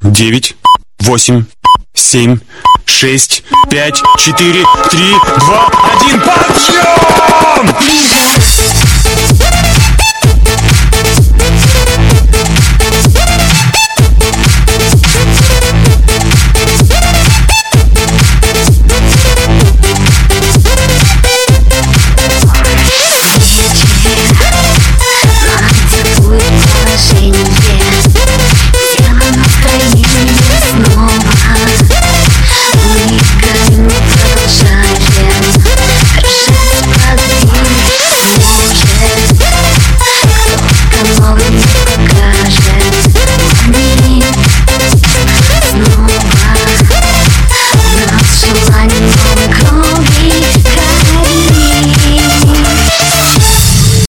9, 8, 7, 6, 5, 4, 3, 2, 1. Подъем!